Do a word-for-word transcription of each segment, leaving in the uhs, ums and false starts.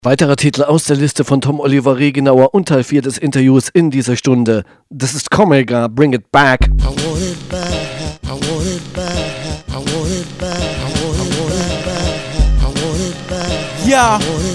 Weiterer Titel aus der Liste von Tom Oliver Regenauer und Teil vier des Interviews in dieser Stunde. Das ist Comega, Bring It Back. I want it back, I want it back, I want it back, I want it back, I want it back. Yeah,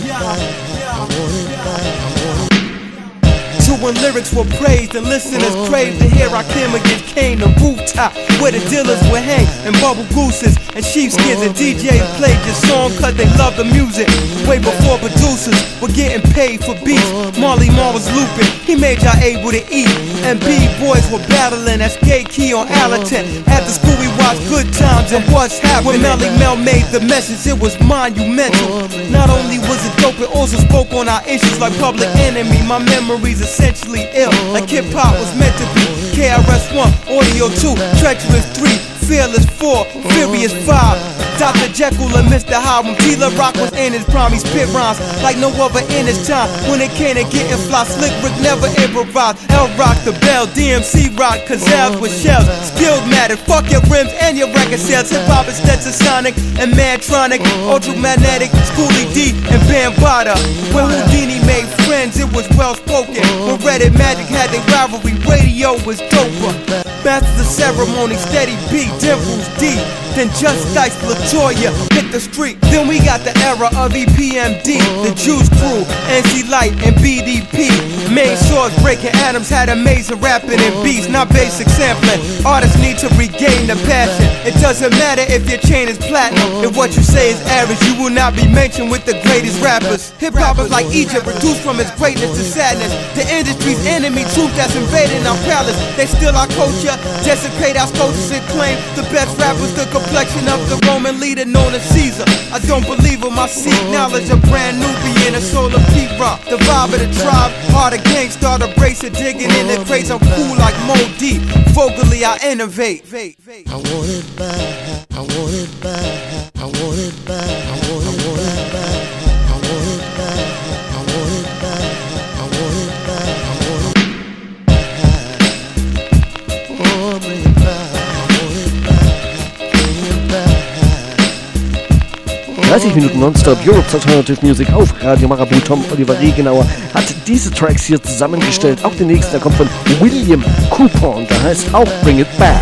to when lyrics were praised and listeners craved to hear I came against Kane, the rooftop where the dealers would hang and bubble gooses and sheepskins and D Js played your song cause they love the music way before producers were getting paid for beats. Marley Marl was looping, he made y'all able to eat, and B-boys were battling as Gay Key on Allerton. After school we watched Good Times and What's Happening. When Melly Mel made the message it was monumental. Not only was it dope, it also spoke on our issues like Public Enemy. My memories essentially ill, like hip hop was meant to be. K R S One, Audio Two, Treacherous Three, Fearless Four, Furious Five, Doctor Jekyll and Mister Hyde. When T-La Rock was in his prime, he spit rhymes like no other in his time. When it came to getting fly, Slick Rick never improvised. L Rock the Bell, D M C Rock, Cazales with shells. Skilled mattered, fuck your rims and your record sales. Hip hop is Stetsasonic and Mantronic, Ultramagnetic, Schoolie D and Bambaataa. When Houdini made friends, it was well spoken. When Reddit Magic had their rivalry, radio was doper. Masters of ceremony, steady beat, dimples deep. Then Just Dice, Latoya, hit the street. Then we got the era of E P M D, the Juice Crew, N C Light, and B D P. Main Swords, Breaking Atoms had amazing rapping and beats, not basic sampling. Artists need to regain the passion. It doesn't matter if your chain is platinum. If what you say is average, you will not be mentioned with the greatest rappers. Hip-hop is like Egypt, reduced from its greatness to sadness. The industry's enemy, truth that's invading our palace. They steal our culture, desecrate our sculptures and claim the best rappers, the complexion of the Roman leader known as Caesar. I don't believe in my seek knowledge of brand Nubian and soul of P-Rock. The vibe of the tribe, heart of gang, start a bracer, digging in the crates. I'm cool like Mo D. Vocally I innovate. I want it back, I want it back, I want it back, I want it back, I want it back, I want it back, I want it back, I want it back, oh bring it back, I want it back, bring it back. dreißig Minuten Nonstop Europe's Alternative Music auf Radio Marabout. Tom Oliver Regenauer hat diese Tracks hier zusammengestellt. Auch der nächste, der kommt von William Cooper und der heißt auch Bring It Back.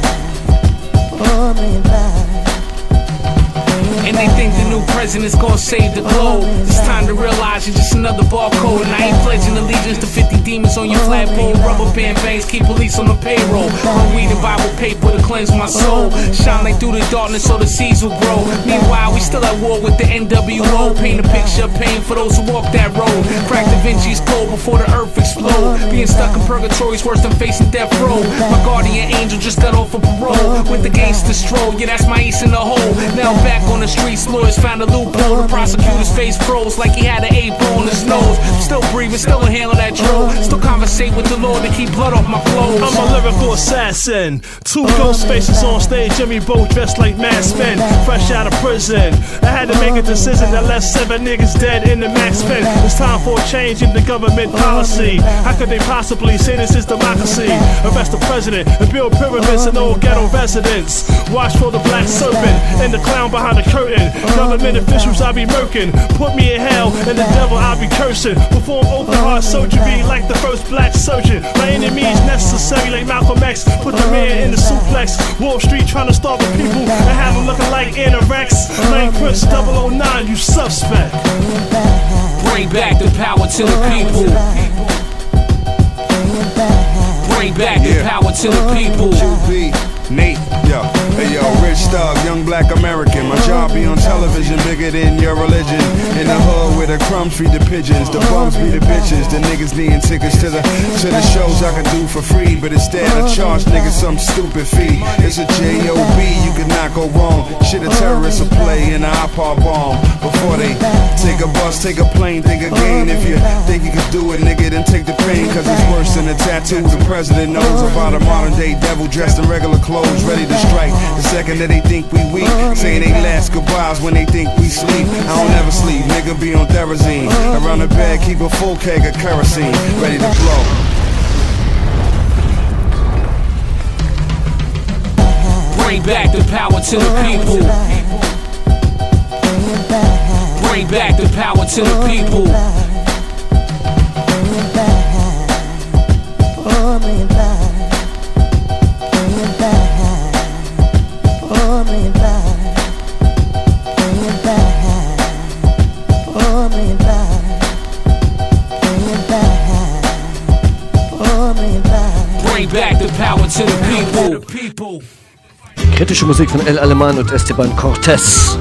And they think the new president's gonna save the globe. It's time to realize you're just another barcode. And I ain't pledging allegiance to fifty demons on your flagpole. Rubber band bangs keep police on the payroll. I'm reading Bible paper to cleanse my soul. Shine like through the darkness so the seeds will grow. Meanwhile, we still at war with the N W O. Paint a picture of pain for those who walk that road. Crack Da Vinci's code before the earth explode. Being stuck in purgatory is worse than facing death row. My guardian angel just got off of parole. With the gangster stroll, yeah, that's my ace in the hole. Now back on the streets, lawyers found a loophole. The prosecutor's face froze like he had an eight-ball on his nose. Still breathing, still inhaling that drill. Still conversate with the Lord to keep blood off my clothes. I'm a lyrical assassin. Two ghost faces on stage, Jimmy Bo dressed like masked men, fresh out of prison. I had to make a decision that left seven niggas dead in the max pen. It's time for a change in the government policy. How could they possibly say this is democracy? Arrest the president and build pyramids in old ghetto residents. Watch for the black serpent and the clown behind the curtain. Government officials I be murking. Put me in hell and the devil I be cursing. Perform open heart surgery like the first black surgeon. My enemies necessary like Malcolm X. Put the man in the suplex. Wall Street trying to starve the people and have them looking like anorex. Lane Prince double oh nine, you suspect. Bring back the power to the people. Bring back the power to the people. Nate, yo, hey yo, rich thug, young black American. My job be on television, bigger than your religion. In the hood where the crumbs feed the pigeons, the bums be the bitches, the niggas needing tickets to the to the shows I can do for free. But instead I charge niggas some stupid fee. It's a J O B, you could not go wrong. Shit, a terrorist will play in an iPod bomb. Before they take a bus, take a plane, think again. If you think you can do it, nigga, then take the pain. Cause it's worse than a tattoo. The president knows about a modern day devil dressed in regular clothes, ready to strike. The second that they think we weak, saying they last goodbyes when they think we sleep. I don't ever sleep, nigga be on Therazine. Around the bed, keep a full keg of kerosene, ready to blow. Bring back the power to the people. Bring back the power to the people. Bring back the power to the people. Kritische Musik von El Aleman und Esteban Cortés.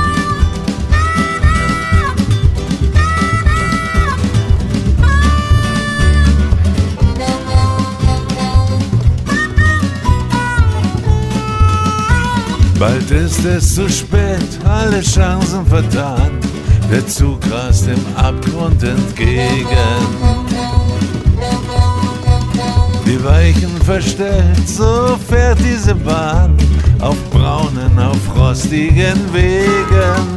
Bald ist es zu spät, alle Chancen vertan. Der Zug rast dem Abgrund entgegen. Die Weichen verstellt, so fährt diese Bahn auf braunen, auf rostigen Wegen.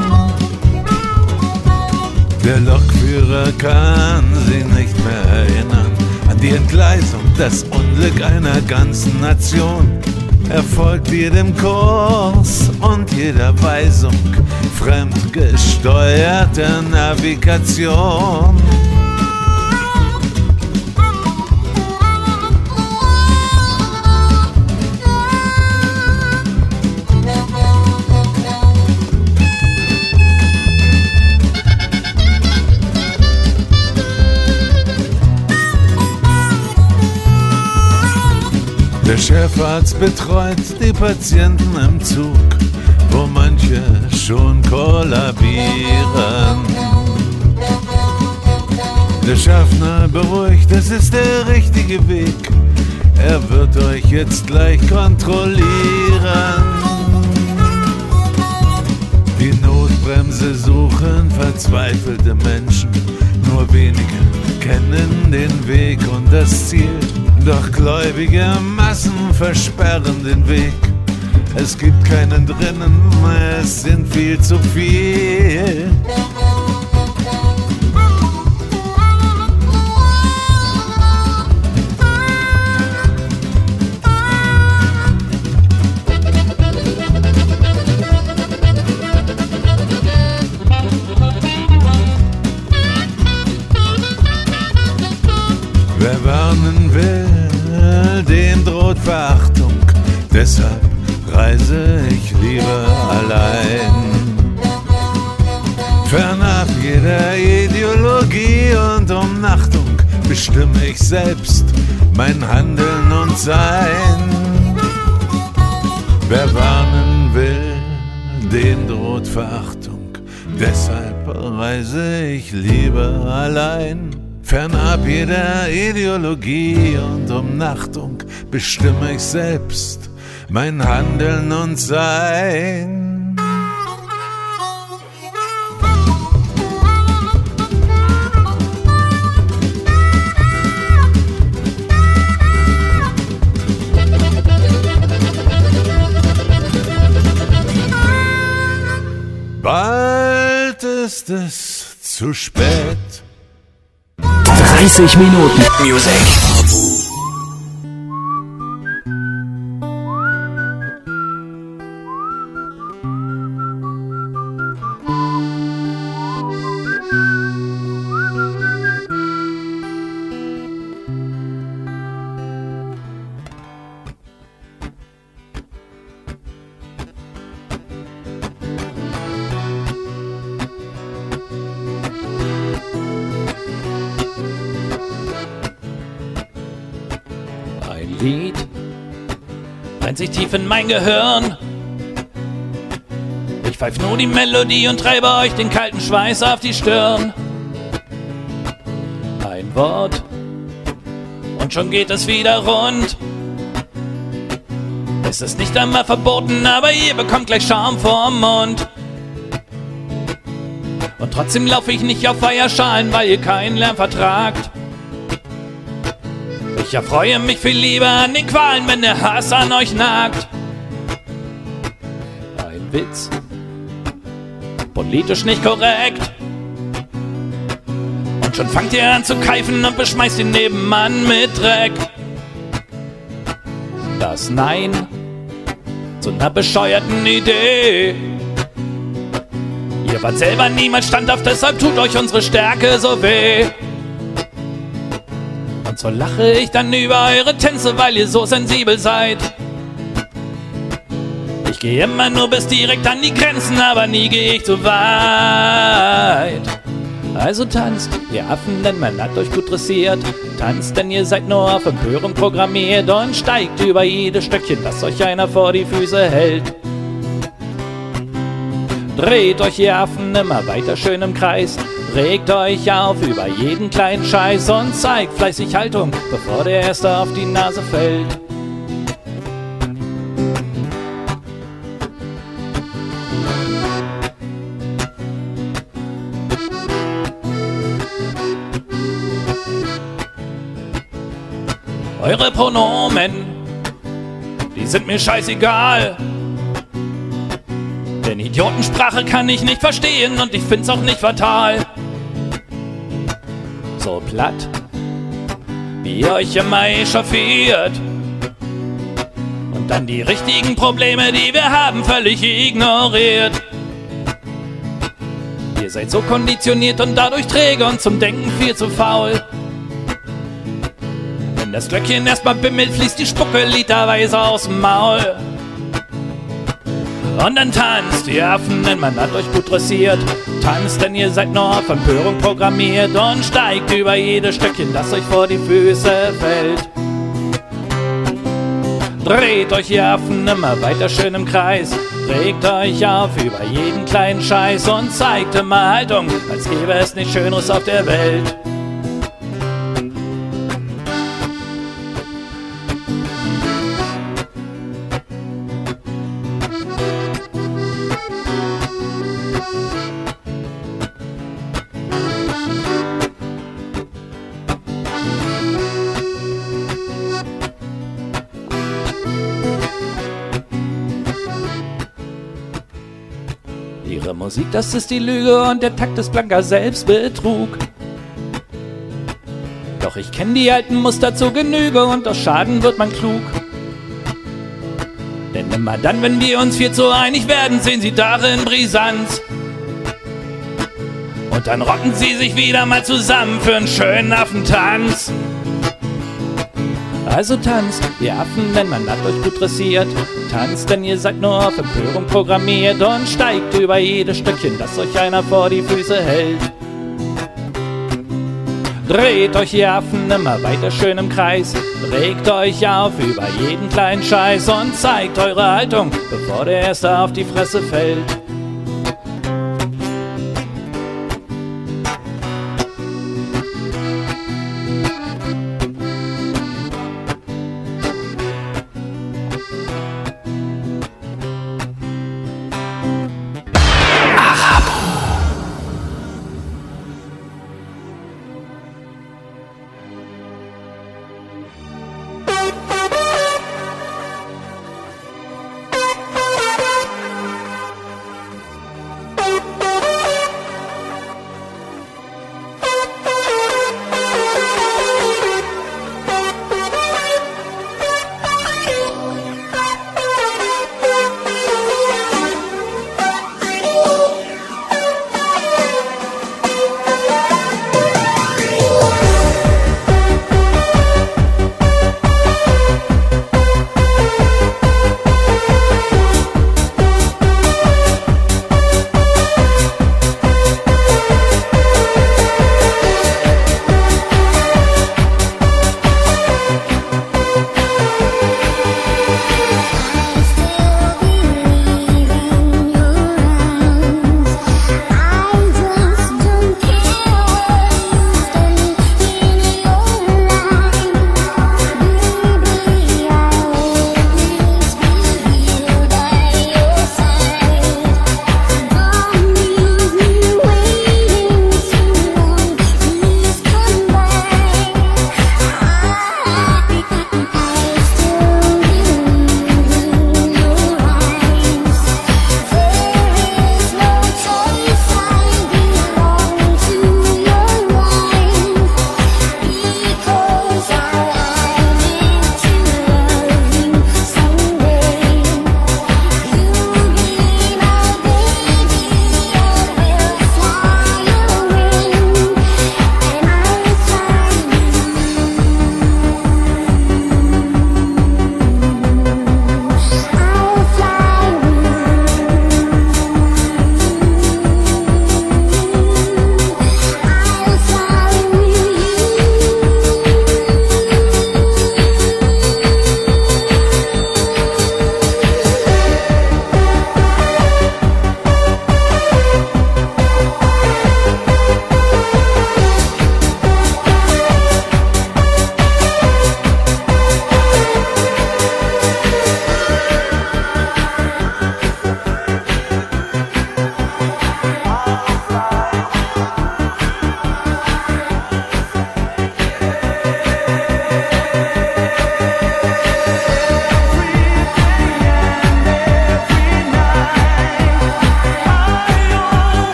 Der Lokführer kann sich nicht mehr erinnern an die Entgleisung, das Unglück einer ganzen Nation. Er folgt jedem Kurs und jeder Weisung fremdgesteuerter Navigation. Der Chefarzt betreut die Patienten im Zug, wo manche schon kollabieren. Der Schaffner beruhigt, es ist der richtige Weg. Er wird euch jetzt gleich kontrollieren. Die Notbremse suchen verzweifelte Menschen. Nur wenige kennen den Weg und das Ziel. Doch gläubige Massen versperren den Weg. Es gibt keinen drinnen, es sind viel zu viel. Wer warnen will, dem droht Verachtung. Deshalb reise ich lieber allein. Fernab jeder Ideologie und Umnachtung bestimme ich selbst mein Handeln und Sein. Wer warnen will, dem droht Verachtung. Deshalb reise ich lieber allein. Fernab jeder Ideologie und Umnachtung bestimme ich selbst mein Handeln und Sein. Bald ist es zu spät. dreißig Minuten Music. Lied brennt sich tief in mein Gehirn. Ich pfeif nur die Melodie und treibe euch den kalten Schweiß auf die Stirn. Ein Wort und schon geht es wieder rund. Es ist nicht einmal verboten, aber ihr bekommt gleich Schaum vorm Mund. Und trotzdem laufe ich nicht auf Feierschalen, weil ihr keinen Lärm vertragt. Ich erfreue mich viel lieber an den Qualen, wenn der Hass an euch nagt. Ein Witz, politisch nicht korrekt. Und schon fangt ihr an zu keifen und beschmeißt den Nebenmann mit Dreck. Das Nein zu einer bescheuerten Idee Ihr wart selber niemals standhaft, deshalb tut euch unsere Stärke so weh. Und so lache ich dann über eure Tänze, weil ihr so sensibel seid. Ich gehe immer nur bis direkt an die Grenzen, aber nie gehe ich so weit. Also tanzt, ihr Affen, denn man hat euch gut dressiert. Tanzt, denn ihr seid nur auf Empörung programmiert. Und steigt über jedes Stöckchen, das euch einer vor die Füße hält. Dreht euch, ihr Affen, immer weiter schön im Kreis. Regt euch auf über jeden kleinen Scheiß und zeigt fleißig Haltung, bevor der Erste auf die Nase fällt. Eure Pronomen, die sind mir scheißegal. Denn Idiotensprache kann ich nicht verstehen und ich find's auch nicht fatal. So platt, wie ihr euch immer echauffiert und dann die richtigen Probleme, die wir haben, völlig ignoriert. Ihr seid so konditioniert und dadurch träge und zum Denken viel zu faul. Wenn das Glöckchen erstmal bimmelt, fließt die Spucke literweise aus dem Maul. Und dann tanzt, ihr Affen, denn man hat euch gut dressiert. Tanzt, denn ihr seid nur auf Empörung programmiert. Und steigt über jedes Stöckchen, das euch vor die Füße fällt. Dreht euch, ihr Affen, immer weiter schön im Kreis. Regt euch auf über jeden kleinen Scheiß und zeigt immer Haltung, als gäbe es nichts Schöneres auf der Welt. Ihre Musik, das ist die Lüge und der Takt ist blanker Selbstbetrug. Doch ich kenn die alten Muster zu Genüge und aus Schaden wird man klug. Denn immer dann, wenn wir uns viel zu einig werden, sehen sie darin Brisanz. Und dann rocken sie sich wieder mal zusammen für einen schönen Affentanz. Also tanzt, ihr Affen, denn man hat euch gut dressiert. Tanzt, denn ihr seid nur auf Empörung programmiert. Und steigt über jedes Stöckchen, das euch einer vor die Füße hält. Dreht euch, ihr Affen, immer weiter schön im Kreis. Regt euch auf über jeden kleinen Scheiß und zeigt eure Haltung, bevor der Erste auf die Fresse fällt.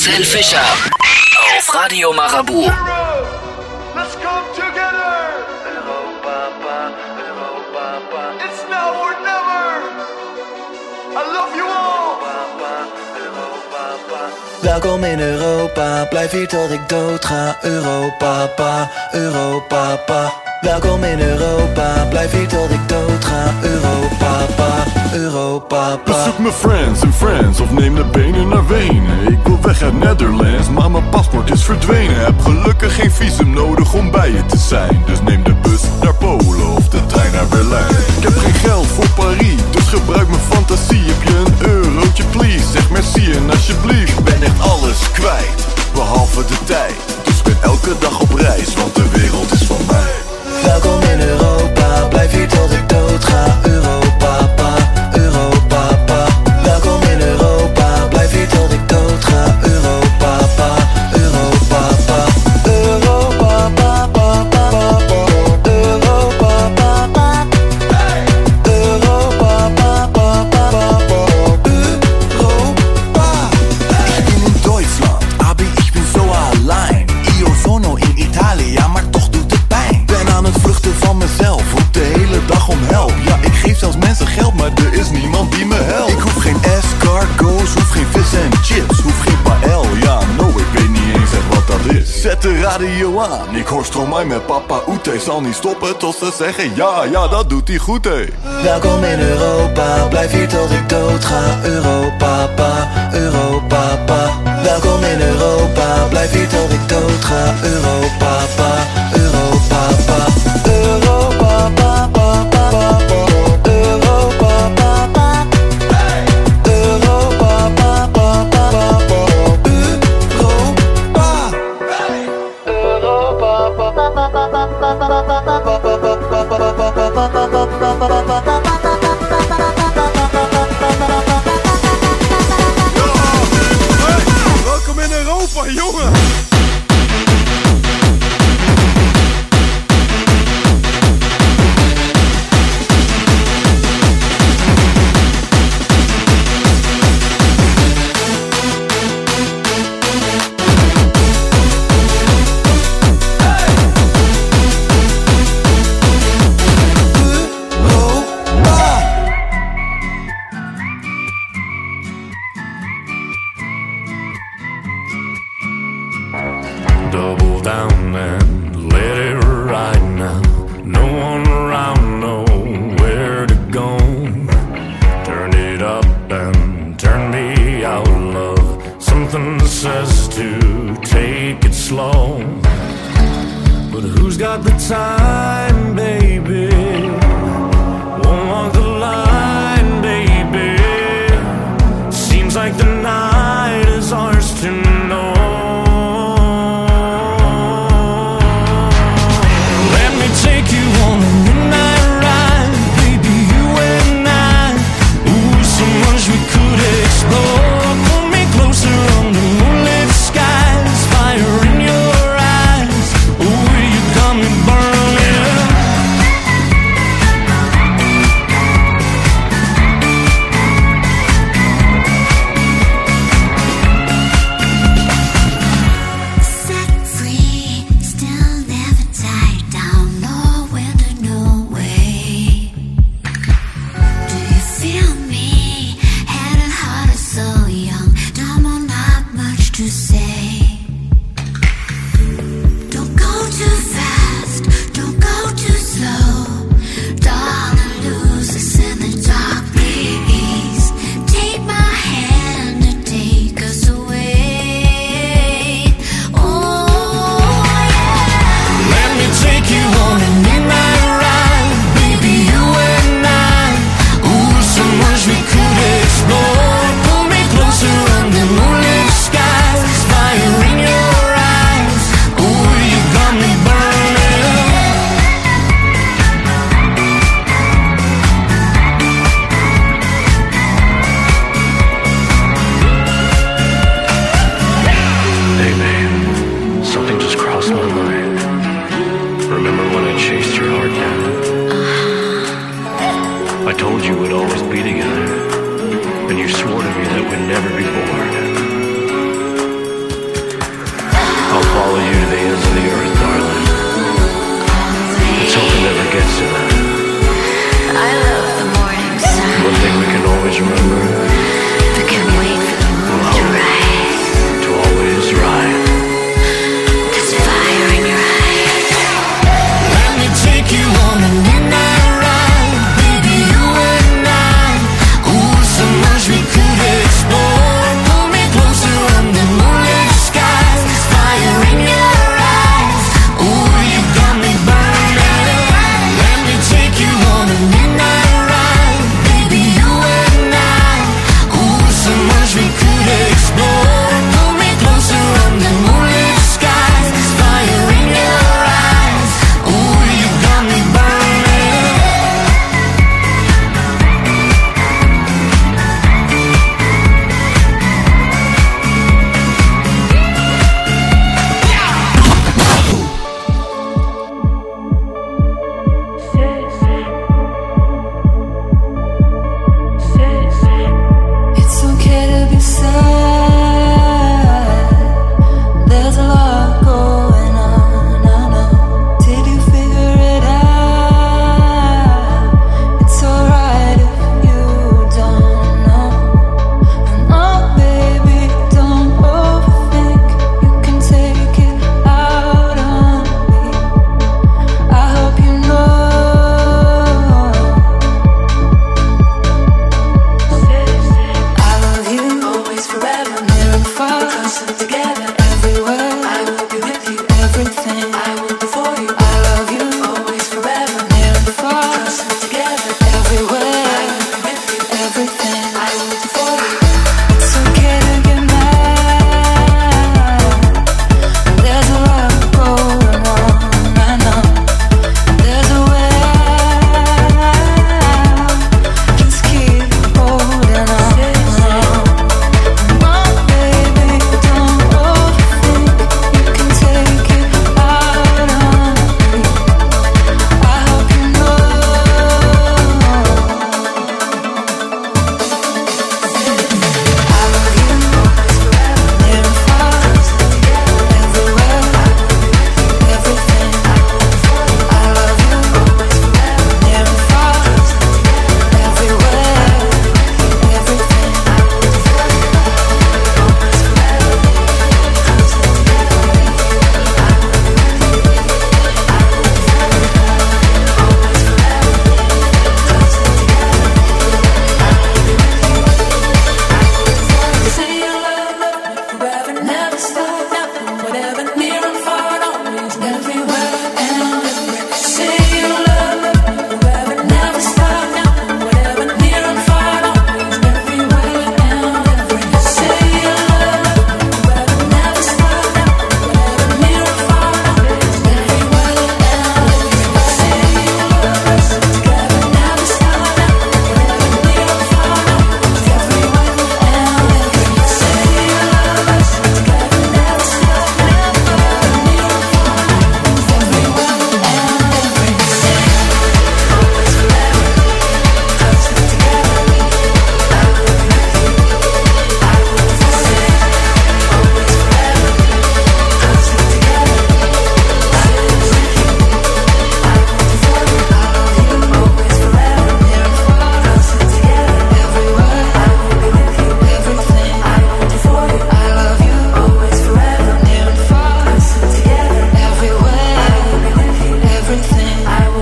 Marcel Fischer auf Radio Marabout. Let's come together. It's now or never. I love you all. Welkom in Europa, blijf hier tot ik dood ga. Europa, pa, Europa, pa. Welkom in Europa, blijf hier tot ik dood ga. Europa, pa, Europa, pa. Bezoek mijn friends en friends of neem de benen naar Wenen. Ik wil weg uit Netherlands, maar mijn paspoort is verdwenen. Heb gelukkig geen visum nodig om bij je te zijn. Dus neem de bus naar Polen of de trein naar Berlijn. Ik heb geen geld voor Paris, dus gebruik mijn fantasie. Heb je een eurotje please, zeg merci en alsjeblieft. Ik ben echt alles kwijt, behalve de tijd. Dus ik ben elke dag op reis, want de wereld is van mij. Welkom in Europa, blijf hier tot ik dood ga. Europa, pa, Europa, pa. Welkom in Europa, blijf hier tot ik dood ga. Europa, pa, Europa, pa. Europa, pa, pa, pa, pa, pa. Europa, pa, pa. Europa, pa, pa, pa, pa, pa. Europa. Ich bin in Deutschland, aber ich bin so allein. Io sono in Italia, maar toch doet het pijn. Ben aan het vluchten van mezelf, roep de hele dag om help. Ja, ik geef zelfs mensen geld, maar er is niemand die me helpt. Ik hoef geen escargots, hoef geen vis en chips, hoef geen paël. Ja, no, ik weet niet eens echt wat dat is. Zet de radio aan, ik hoor Stromae met Papa Oete. Zal niet stoppen tot ze zeggen ja, ja, dat doet hij goed, hé. Welkom in Europa, blijf hier tot ik dood ga. Europa, pa, Europa, pa. Welkom in Europa, blijf hier tot ik dood ga. Europa, pa, Europa, pa. Europa, pa, pa, pa, pa, pa. Europa, pa, pa. Europa, pa, pa, pa, pa, pa. Europa. Europa, pa, pa, pa, pa, pa, pa, pa, pa, pa, Welkom in Europa, jongen. Double down and let it ride now. No one around, nowhere to go. Turn it up and turn me out, love. Something says to take it slow. But who's got the time, baby? Won't walk the line, baby. Seems like the night is ours to know.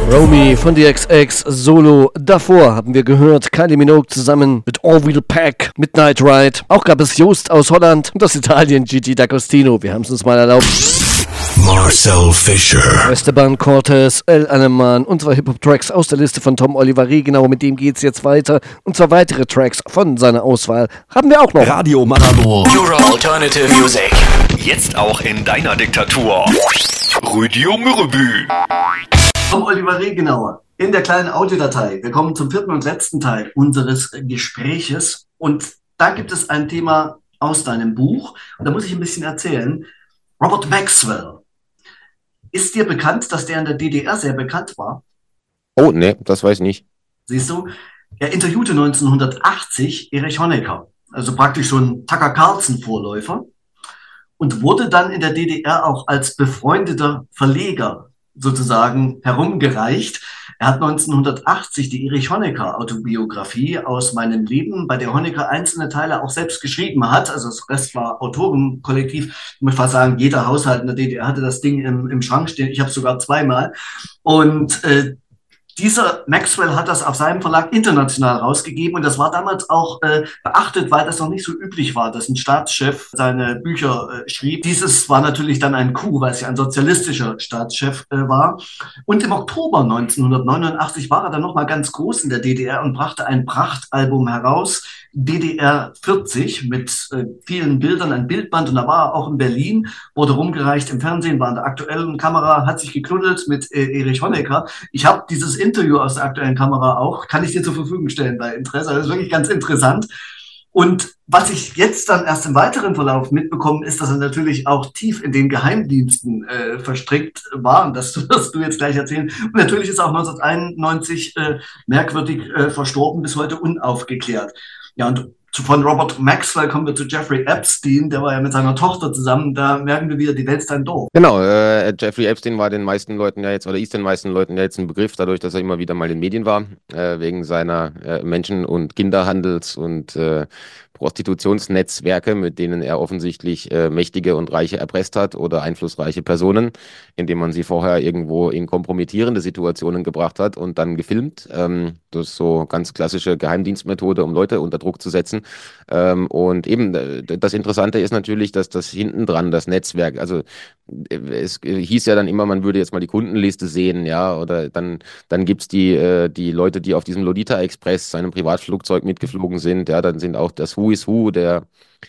Romy von D X X Solo. Davor haben wir gehört Kylie Minogue zusammen mit Orville Peck, Midnight Ride. Auch gab es Joost aus Holland und aus Italien Gigi D'Agostino. Wir haben es uns mal erlaubt. Marcel Fischer, Esteban Cortez, El Aleman und zwei Hip-Hop-Tracks aus der Liste von Tom Oliver Regenauer. Mit dem geht's jetzt weiter. Und zwei weitere Tracks von seiner Auswahl haben wir auch noch. Radio Marabout, Euro Alternative Music. Jetzt auch in deiner Diktatur. Radio Marabout. Tom Oliver Regenauer in der kleinen Audiodatei. Wir kommen zum vierten und letzten Teil unseres Gespräches. Und da gibt es ein Thema aus deinem Buch. Und da muss ich ein bisschen erzählen. Robert Maxwell. Ist dir bekannt, dass der in der D D R sehr bekannt war? Oh, nee, das weiß ich nicht. Siehst du, er interviewte neunzehnhundertachtzig Erich Honecker, also praktisch so ein Tucker Carlson-Vorläufer, und wurde dann in der D D R auch als befreundeter Verleger sozusagen herumgereicht. Er hat neunzehnhundertachtzig die Erich Honecker Autobiografie aus meinem Leben, bei der Honecker einzelne Teile auch selbst geschrieben hat. Also das Rest war Autorenkollektiv. Ich muss fast sagen, jeder Haushalt in der D D R hatte das Ding im, im Schrank stehen. Ich habe sogar zweimal. Und äh, dieser Maxwell hat das auf seinem Verlag international rausgegeben und das war damals auch äh, beachtet, weil das noch nicht so üblich war, dass ein Staatschef seine Bücher äh, schrieb. Dieses war natürlich dann ein Coup, weil es ja ein sozialistischer Staatschef äh, war. Und im Oktober neunzehnhundertneunundachtzig war er dann nochmal ganz groß in der D D R und brachte ein Prachtalbum heraus, D D R vierzig, mit äh, vielen Bildern, ein Bildband, und da war er auch in Berlin, wurde rumgereicht im Fernsehen, war in der aktuellen Kamera, hat sich geknuddelt mit äh, Erich Honecker. Ich habe dieses Interview aus der aktuellen Kamera auch, kann ich dir zur Verfügung stellen bei Interesse. Das ist wirklich ganz interessant. Und was ich jetzt dann erst im weiteren Verlauf mitbekommen ist, dass er natürlich auch tief in den Geheimdiensten äh, verstrickt war. Und das wirst du jetzt gleich erzählen. Und natürlich ist er auch neunzehnhunderteinundneunzig äh, merkwürdig äh, verstorben, bis heute unaufgeklärt. Ja, und von Robert Maxwell kommen wir zu Jeffrey Epstein, der war ja mit seiner Tochter zusammen, da merken wir wieder, die Welt ist ein Dorf. Genau, äh, Jeffrey Epstein war den meisten Leuten ja jetzt, oder ist den meisten Leuten ja jetzt ein Begriff, dadurch, dass er immer wieder mal in den Medien war, äh, wegen seiner äh, Menschen- und Kinderhandels- und äh, Prostitutionsnetzwerke, mit denen er offensichtlich äh, Mächtige und Reiche erpresst hat oder einflussreiche Personen, indem man sie vorher irgendwo in kompromittierende Situationen gebracht hat und dann gefilmt. Ähm, das ist so ganz klassische Geheimdienstmethode, um Leute unter Druck zu setzen. Ähm, und eben äh, das Interessante ist natürlich, dass das hinten dran, das Netzwerk, also äh, es äh, hieß ja dann immer, man würde jetzt mal die Kundenliste sehen, ja, oder dann, dann gibt es die, äh, die Leute, die auf diesem Lolita Express, seinem Privatflugzeug mitgeflogen sind, ja, dann sind auch das Who is Who der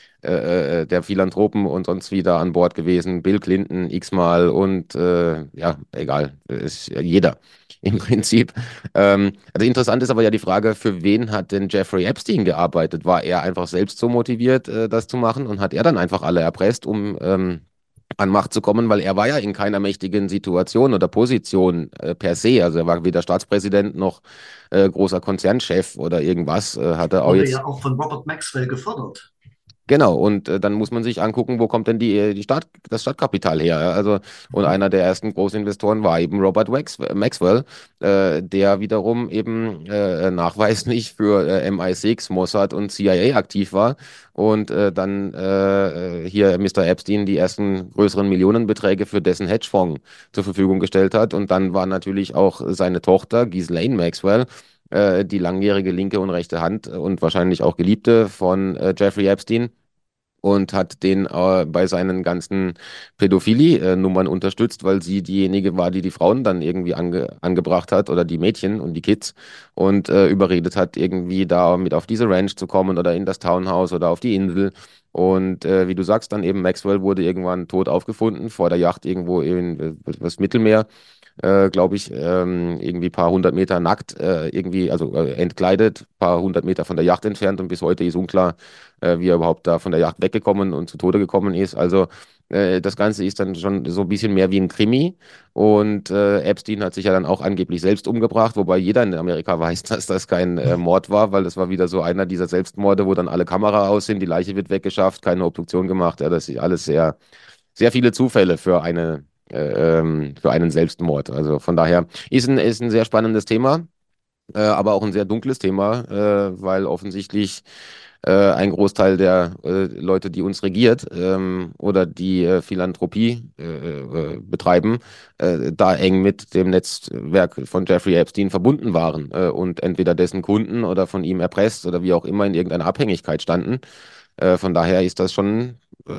äh, der Philanthropen und sonst wieder an Bord gewesen, Bill Clinton x-mal und äh, ja, egal, ist jeder im Prinzip. Ähm, also interessant ist aber ja die Frage, für wen hat denn Jeffrey Epstein gearbeitet? War er einfach selbst so motiviert, äh, das zu machen, und hat er dann einfach alle erpresst, um ähm, an Macht zu kommen, weil er war ja in keiner mächtigen Situation oder Position äh, per se, also er war weder Staatspräsident noch äh, großer Konzernchef oder irgendwas, äh, hat er auch Wurde jetzt... ja auch von Robert Maxwell gefördert. Genau, und äh, dann muss man sich angucken, wo kommt denn die, äh, die Stadt, das Stadtkapital her. Ja? Also, und einer der ersten Großinvestoren war eben Robert Wax, Maxwell, äh, der wiederum eben äh, nachweislich für äh, M I sechs, Mossad und C I A aktiv war und äh, dann äh, hier Mister Epstein die ersten größeren Millionenbeträge für dessen Hedgefonds zur Verfügung gestellt hat. Und dann war natürlich auch seine Tochter Ghislaine Maxwell äh, die langjährige linke und rechte Hand und wahrscheinlich auch Geliebte von äh, Jeffrey Epstein, und hat den äh, bei seinen ganzen Pädophilie-Nummern unterstützt, weil sie diejenige war, die die Frauen dann irgendwie ange angebracht hat oder die Mädchen und die Kids und äh, überredet hat, irgendwie da mit auf diese Ranch zu kommen oder in das Townhouse oder auf die Insel. Und äh, wie du sagst, dann eben Maxwell wurde irgendwann tot aufgefunden vor der Yacht irgendwo in äh, das Mittelmeer. Äh, glaube ich, ähm, irgendwie ein paar hundert Meter nackt, äh, irgendwie, also äh, entkleidet, paar hundert Meter von der Yacht entfernt, und bis heute ist unklar, äh, wie er überhaupt da von der Yacht weggekommen und zu Tode gekommen ist. Also äh, das Ganze ist dann schon so ein bisschen mehr wie ein Krimi, und äh, Epstein hat sich ja dann auch angeblich selbst umgebracht, wobei jeder in Amerika weiß, dass das kein äh, Mord war, weil das war wieder so einer dieser Selbstmorde, wo dann alle Kamera aus sind, die Leiche wird weggeschafft, keine Obduktion gemacht, ja, das ist alles sehr, sehr viele Zufälle für eine ähm, für einen Selbstmord. Also von daher ist ein, ist ein sehr spannendes Thema, äh, aber auch ein sehr dunkles Thema, äh, weil offensichtlich äh, ein Großteil der äh, Leute, die uns regiert ähm, oder die äh, Philanthropie äh, äh, betreiben, äh, da eng mit dem Netzwerk von Jeffrey Epstein verbunden waren äh, und entweder dessen Kunden oder von ihm erpresst oder wie auch immer in irgendeiner Abhängigkeit standen. Äh, von daher ist das schon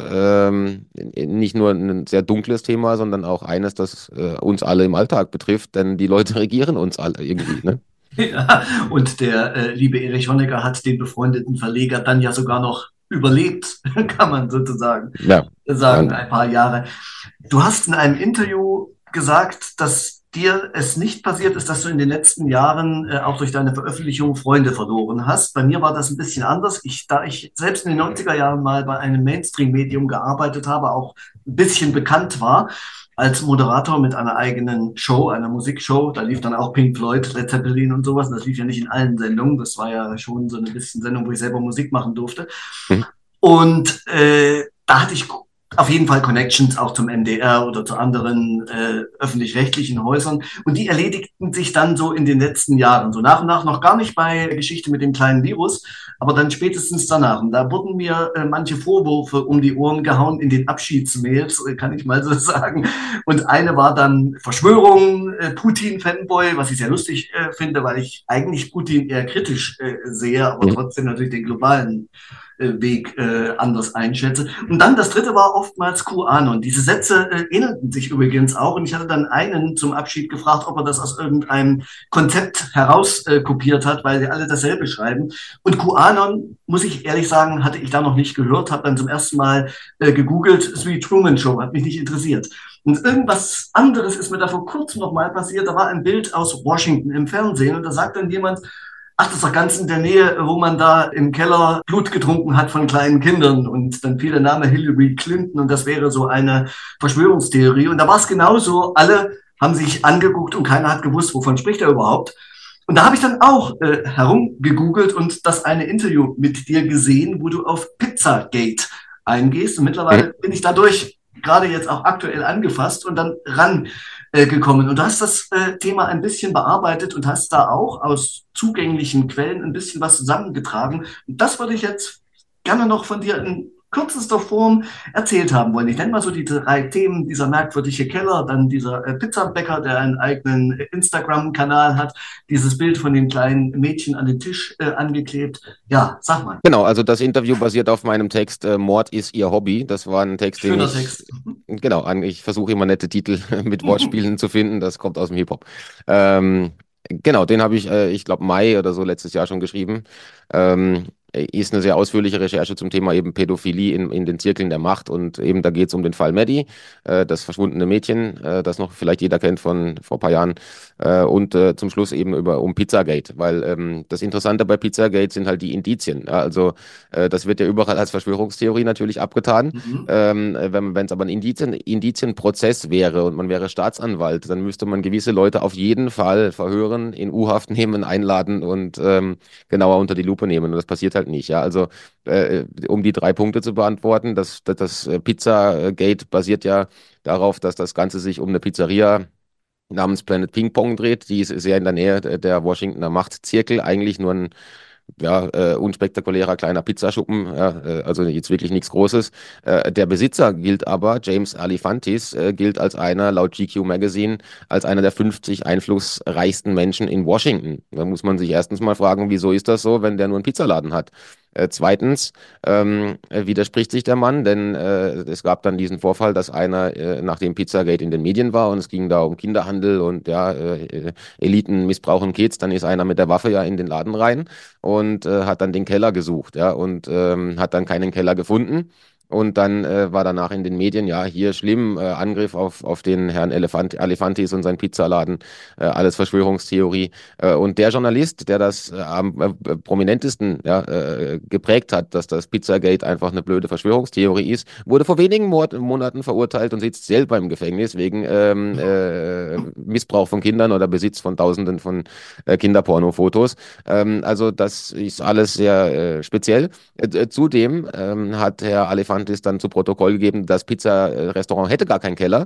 ähm, nicht nur ein sehr dunkles Thema, sondern auch eines, das äh, uns alle im Alltag betrifft, denn die Leute regieren uns alle irgendwie, ne? Ja, und der äh, liebe Erich Honecker hat den befreundeten Verleger dann ja sogar noch überlebt, kann man sozusagen Ja. sagen, Ja. ein paar Jahre. Du hast in einem Interview gesagt, dass dir es nicht passiert ist, dass du in den letzten Jahren äh, auch durch deine Veröffentlichung Freunde verloren hast. Bei mir war das ein bisschen anders. Ich, da ich selbst in den neunziger Jahren mal bei einem Mainstream-Medium gearbeitet habe, auch ein bisschen bekannt war, als Moderator mit einer eigenen Show, einer Musikshow. Da lief dann auch Pink Floyd, Led Zeppelin und sowas. Und das lief ja nicht in allen Sendungen. Das war ja schon so ein bisschen Sendung, wo ich selber Musik machen durfte. Mhm. Und äh, da hatte ich auf jeden Fall Connections auch zum M D R oder zu anderen äh, öffentlich-rechtlichen Häusern. Und die erledigten sich dann so in den letzten Jahren. So nach und nach, noch gar nicht bei der Geschichte mit dem kleinen Virus, aber dann spätestens danach. Und da wurden mir äh, manche Vorwürfe um die Ohren gehauen in den Abschiedsmails, äh, kann ich mal so sagen. Und eine war dann Verschwörung, äh, Putin-Fanboy, was ich sehr lustig äh, finde, weil ich eigentlich Putin eher kritisch äh, sehe, aber Mhm. trotzdem natürlich den globalen äh, Weg äh, anders einschätze. Und dann das dritte war oftmals QAnon. Diese Sätze äh, ähnelten sich übrigens auch. Und ich hatte dann einen zum Abschied gefragt, ob er das aus irgendeinem Konzept heraus äh, kopiert hat, weil sie alle dasselbe schreiben. Und QAnon, muss ich ehrlich sagen, hatte ich da noch nicht gehört, habe dann zum ersten Mal äh, gegoogelt, Three Truman Show, hat mich nicht interessiert. Und irgendwas anderes ist mir da vor kurzem noch mal passiert. Da war ein Bild aus Washington im Fernsehen und da sagt dann jemand, ach, das ist doch ganz in der Nähe, wo man da im Keller Blut getrunken hat von kleinen Kindern. Und dann fiel der Name Hillary Clinton und das wäre so eine Verschwörungstheorie. Und da war es genauso, alle haben sich angeguckt und keiner hat gewusst, wovon spricht er überhaupt. Und da habe ich dann auch äh, herumgegoogelt und das eine Interview mit dir gesehen, wo du auf Pizzagate eingehst. Und mittlerweile bin ich dadurch gerade jetzt auch aktuell angefasst und dann ran äh, gekommen. Und du hast das äh, Thema ein bisschen bearbeitet und hast da auch aus zugänglichen Quellen ein bisschen was zusammengetragen. Und das würde ich jetzt gerne noch von dir in kürzester Form erzählt haben wollen. Ich nenne mal so die drei Themen: dieser merkwürdige Keller, dann dieser äh, Pizzabäcker, der einen eigenen äh, Instagram-Kanal hat, dieses Bild von den kleinen Mädchen an den Tisch äh, angeklebt. Ja, sag mal. Genau, also das Interview basiert auf meinem Text äh, Mord ist ihr Hobby. Das war ein Text, den Schöner ich, Text. genau, an- ich versuche immer nette Titel mit Wortspielen zu finden. Das kommt aus dem Hip-Hop. Ähm, genau, den habe ich, äh, ich glaube, Mai oder so letztes Jahr schon geschrieben. Ähm, ist eine sehr ausführliche Recherche zum Thema eben Pädophilie in, in den Zirkeln der Macht und eben da geht es um den Fall Maddie, äh, das verschwundene Mädchen, äh, das noch vielleicht jeder kennt von vor ein paar Jahren äh, und äh, zum Schluss eben über um Pizzagate, weil ähm, das Interessante bei Pizzagate sind halt die Indizien. Ja, also äh, das wird ja überall als Verschwörungstheorie natürlich abgetan. Mhm. Ähm, wenn es aber ein Indizien, Indizienprozess wäre und man wäre Staatsanwalt, dann müsste man gewisse Leute auf jeden Fall verhören, in U-Haft nehmen, einladen und ähm, genauer unter die Lupe nehmen. Und das passiert halt nicht. Ja, also äh, um die drei Punkte zu beantworten, das, das, das äh, Pizzagate basiert ja darauf, dass das Ganze sich um eine Pizzeria namens Planet Ping Pong dreht. Die ist sehr in der Nähe der der Washingtoner Machtzirkel, eigentlich nur ein ja, äh, unspektakulärer kleiner Pizzaschuppen, ja, äh, also jetzt wirklich nichts Großes. Äh, der Besitzer gilt aber, James Alefantis, äh, gilt als einer, laut G Q Magazine, als einer der fünfzig einflussreichsten Menschen in Washington. Da muss man sich erstens mal fragen, wieso ist das so, wenn der nur einen Pizzaladen hat? Äh, zweitens ähm, äh, widerspricht sich der Mann, denn äh, es gab dann diesen Vorfall, dass einer, äh, nachdem Pizzagate in den Medien war und es ging da um Kinderhandel und ja, äh, Eliten missbrauchen Kids, dann ist einer mit der Waffe ja in den Laden rein und äh, hat dann den Keller gesucht, ja, und ähm, hat dann keinen Keller gefunden. Und dann äh, war danach in den Medien, ja, hier schlimm, äh, Angriff auf, auf den Herrn Elefant, Alefantis und seinen Pizzaladen, äh, alles Verschwörungstheorie. Äh, und der Journalist, der das äh, am äh, prominentesten ja, äh, geprägt hat, dass das Pizzagate einfach eine blöde Verschwörungstheorie ist, wurde vor wenigen Mord Monaten verurteilt und sitzt selber im Gefängnis wegen ähm, äh, Missbrauch von Kindern oder Besitz von Tausenden von äh, Kinderpornofotos. Ähm, also das ist alles sehr äh, speziell. Äh, zudem ähm, hat Herr Alefantis dann zu Protokoll gegeben, das Pizza-Restaurant hätte gar keinen Keller.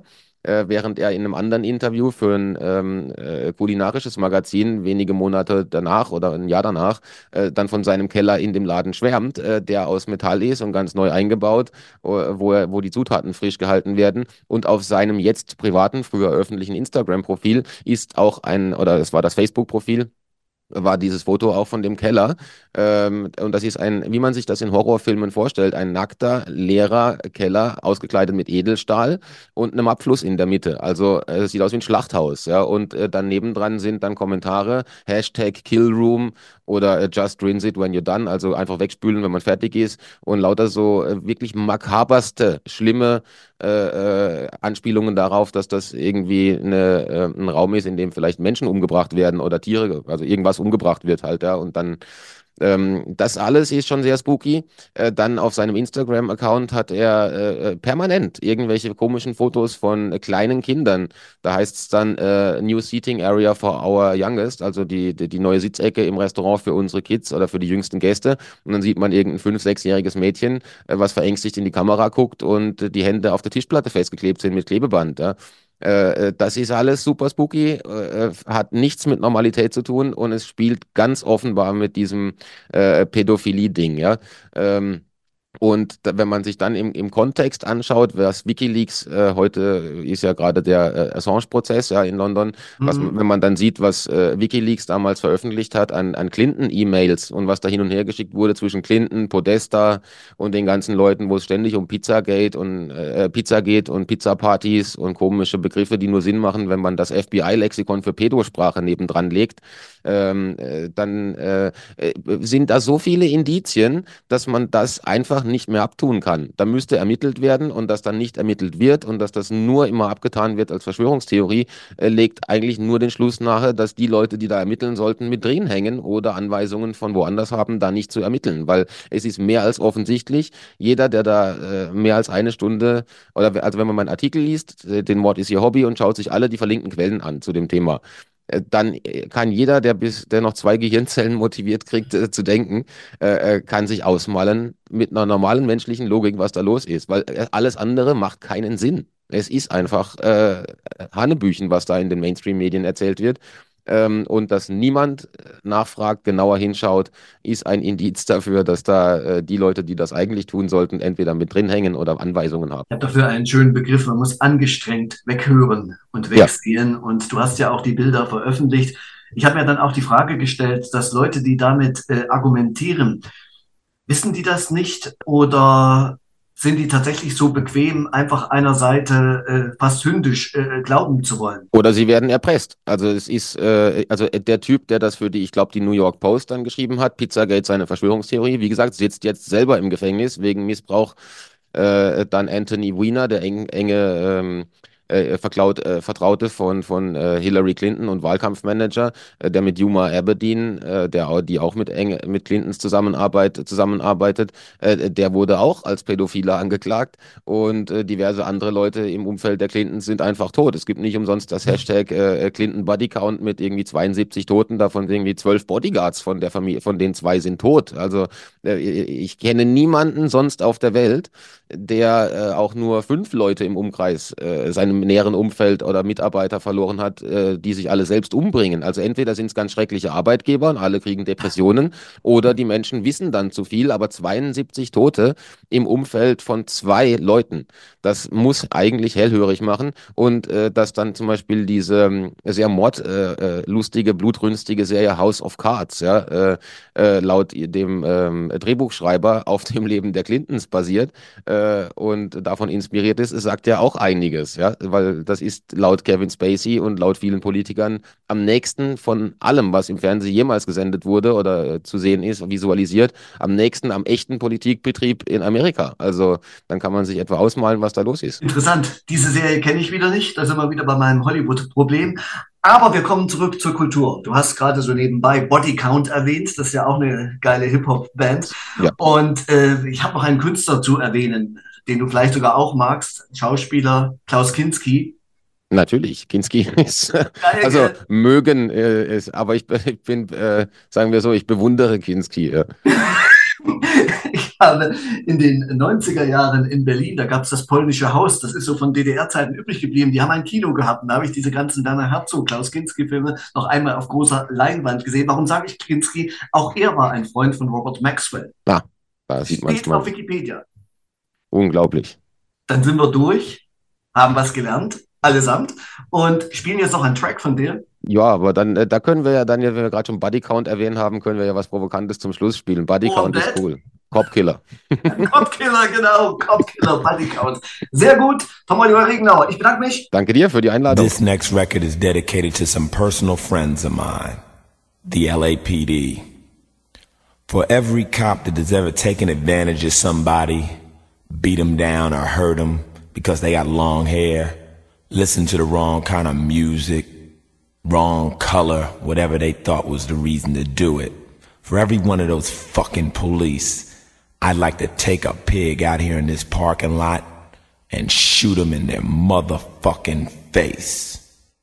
äh, während er in einem anderen Interview für ein ähm, äh, kulinarisches Magazin wenige Monate danach oder ein Jahr danach äh, dann von seinem Keller in dem Laden schwärmt, äh, der aus Metall ist und ganz neu eingebaut, äh, wo, er, wo die Zutaten frisch gehalten werden. Und auf seinem jetzt privaten, früher öffentlichen Instagram-Profil ist auch ein, oder es war das Facebook-Profil, war dieses Foto auch von dem Keller. Ähm, und das ist ein, wie man sich das in Horrorfilmen vorstellt, ein nackter, leerer Keller, ausgekleidet mit Edelstahl und einem Abfluss in der Mitte. Also äh, es sieht aus wie ein Schlachthaus. Ja? Und äh, dann nebendran sind dann Kommentare, Hashtag Killroom oder äh, Just rinse it when you're done, also einfach wegspülen, wenn man fertig ist. Und lauter so äh, wirklich makaberste, schlimme äh, äh, Anspielungen darauf, dass das irgendwie eine, äh, ein Raum ist, in dem vielleicht Menschen umgebracht werden oder Tiere, also irgendwas umgebracht wird halt, ja, und dann ähm, das alles ist schon sehr spooky. Äh, dann auf seinem Instagram-Account hat er äh, permanent irgendwelche komischen Fotos von äh, kleinen Kindern. Da heißt es dann äh, New Seating Area for our youngest, also die, die, die neue Sitzecke im Restaurant für unsere Kids oder für die jüngsten Gäste. Und dann sieht man irgendein fünf-, sechsjähriges Mädchen, äh, was verängstigt in die Kamera guckt und äh, die Hände auf der Tischplatte festgeklebt sind mit Klebeband. Ja. Äh, das ist alles super spooky, äh, hat nichts mit Normalität zu tun und es spielt ganz offenbar mit diesem äh, Pädophilie-Ding, ja. Ähm, Und da, wenn man sich dann im, im Kontext anschaut, was WikiLeaks, äh, heute ist ja gerade der äh, Assange-Prozess ja, in London, was, Mhm. wenn man dann sieht, was äh, WikiLeaks damals veröffentlicht hat an, an Clinton-E-Mails und was da hin und her geschickt wurde zwischen Clinton, Podesta und den ganzen Leuten, wo es ständig um Pizzagate und äh, Pizza geht und Pizza-Partys und komische Begriffe, die nur Sinn machen, wenn man das F B I-Lexikon für Pädosprache nebendran legt, ähm, äh, dann äh, äh, sind da so viele Indizien, dass man das einfach nicht mehr abtun kann. Da müsste ermittelt werden und dass dann nicht ermittelt wird und dass das nur immer abgetan wird als Verschwörungstheorie, äh, legt eigentlich nur den Schluss nahe, dass die Leute, die da ermitteln sollten, mit drin hängen oder Anweisungen von woanders haben, da nicht zu ermitteln, weil es ist mehr als offensichtlich, jeder, der da äh, mehr als eine Stunde, oder also wenn man meinen Artikel liest, äh, den Mord ist ihr Hobby und schaut sich alle die verlinkten Quellen an zu dem Thema, äh, dann äh, kann jeder, der bis der noch zwei Gehirnzellen motiviert kriegt, äh, zu denken, äh, äh, kann sich ausmalen mit einer normalen menschlichen Logik, was da los ist, weil äh, alles andere macht keinen Sinn. Es ist einfach äh, Hanebüchen, was da in den Mainstream-Medien erzählt wird. Ähm, und dass niemand äh, nachfragt, genauer hinschaut, ist ein Indiz dafür, dass da äh, die Leute, die das eigentlich tun sollten, entweder mit drin hängen oder Anweisungen haben. Ich habe dafür einen schönen Begriff, man muss angestrengt weghören und Ja. wegsehen. Und du hast ja auch die Bilder veröffentlicht. Ich habe mir dann auch die Frage gestellt, dass Leute, die damit äh, argumentieren, wissen die das nicht oder sind die tatsächlich so bequem, einfach einer Seite äh, fast hündisch äh, glauben zu wollen? Oder sie werden erpresst. Also es ist, äh, also der Typ, der das für die, ich glaube, die New York Post dann geschrieben hat, Pizzagate, seine Verschwörungstheorie, wie gesagt, sitzt jetzt selber im Gefängnis wegen Missbrauch. Äh, dann Anthony Weiner, der eng, enge ähm, äh, verklaut, äh, Vertraute von, von äh, Hillary Clinton und Wahlkampfmanager, äh, der mit Huma Abedin, äh, der, au- die auch mit, eng, mit Clintons zusammenarbeit, zusammenarbeitet, äh, der wurde auch als Pädophiler angeklagt und äh, diverse andere Leute im Umfeld der Clintons sind einfach tot. Es gibt nicht umsonst das Hashtag äh, Clinton Body Count mit irgendwie zweiundsiebzig Toten, davon sind irgendwie zwölf Bodyguards von der Familie, von denen zwei sind tot. Also äh, ich kenne niemanden sonst auf der Welt, der äh, auch nur fünf Leute im Umkreis, äh, seinem näheren Umfeld oder Mitarbeiter verloren hat, äh, die sich alle selbst umbringen. Also entweder sind es ganz schreckliche Arbeitgeber und alle kriegen Depressionen oder die Menschen wissen dann zu viel, aber zweiundsiebzig Tote im Umfeld von zwei Leuten, das muss eigentlich hellhörig machen und äh, dass dann zum Beispiel diese ähm, sehr mordlustige, äh, lustige, blutrünstige Serie House of Cards, ja, äh, äh, laut dem ähm, Drehbuchschreiber auf dem Leben der Clintons basiert, äh, und davon inspiriert ist, es sagt ja auch einiges, ja, weil das ist laut Kevin Spacey und laut vielen Politikern am nächsten von allem, was im Fernsehen jemals gesendet wurde oder äh, zu sehen ist, visualisiert, am nächsten am echten Politikbetrieb in Amerika. Also dann kann man sich etwa ausmalen, was da los ist. Interessant, diese Serie kenne ich wieder nicht, da sind wir wieder bei meinem Hollywood-Problem. Aber wir kommen zurück zur Kultur. Du hast gerade so nebenbei Body Count erwähnt, das ist ja auch eine geile Hip-Hop-Band. Ja. Und äh, ich habe noch einen Künstler zu erwähnen, den du vielleicht sogar auch magst, Schauspieler Klaus Kinski. Natürlich, Kinski ist, also mögen äh, ist, aber ich, ich bin, äh, sagen wir so, ich bewundere Kinski. Ja. ich, habe in den neunziger Jahren in Berlin, da gab es das Polnische Haus, das ist so von D D R-Zeiten übrig geblieben, die haben ein Kino gehabt und da habe ich diese ganzen Werner Herzog, Klaus Kinski-Filme noch einmal auf großer Leinwand gesehen. Warum sage ich Kinski? Auch er war ein Freund von Robert Maxwell. Ja, da sieht man es Steht mal. auf Wikipedia. Unglaublich. Dann sind wir durch, haben was gelernt, allesamt, und spielen jetzt noch einen Track von dir. Ja, aber dann, äh, da können wir ja dann, wenn wir gerade schon Body Count erwähnt haben, können wir ja was Provokantes zum Schluss spielen. Body Oh, Count ist that? cool. Cop-Killer. Cop-Killer, genau, Cop-Killer, Body Count. Sehr gut, Tom Oliver Regenauer, ich bedanke mich. Danke dir für die Einladung. This next record is dedicated to some personal friends of mine, the L A P D. For every cop that has ever taken advantage of somebody, beat them down or hurt them because they got long hair, listened to the wrong kind of music, wrong color, whatever they thought was the reason to do it. For every one of those fucking police, I'd like to take a pig out here in this parking lot and shoot them in their motherfucking face.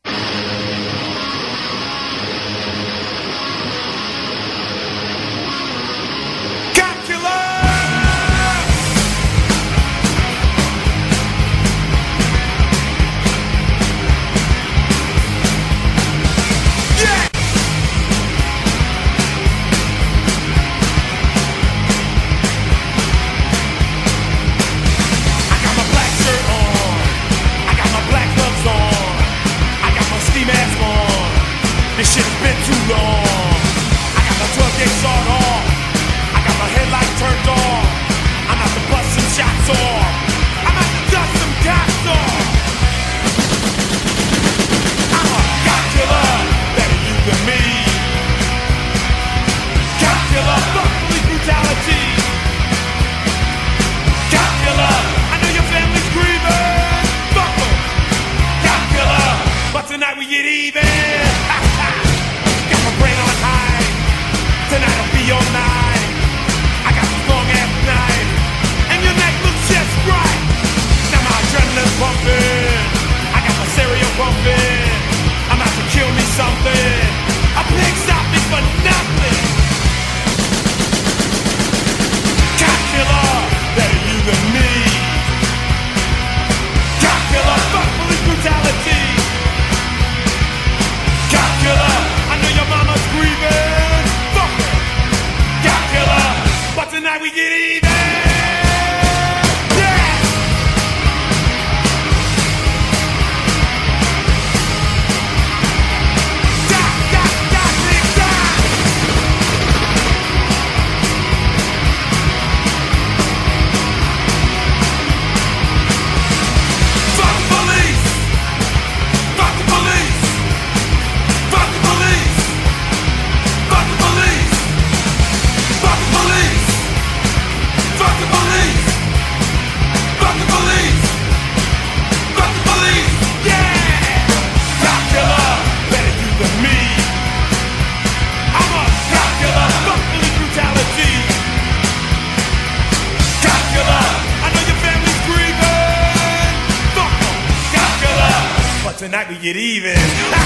Tonight we get even.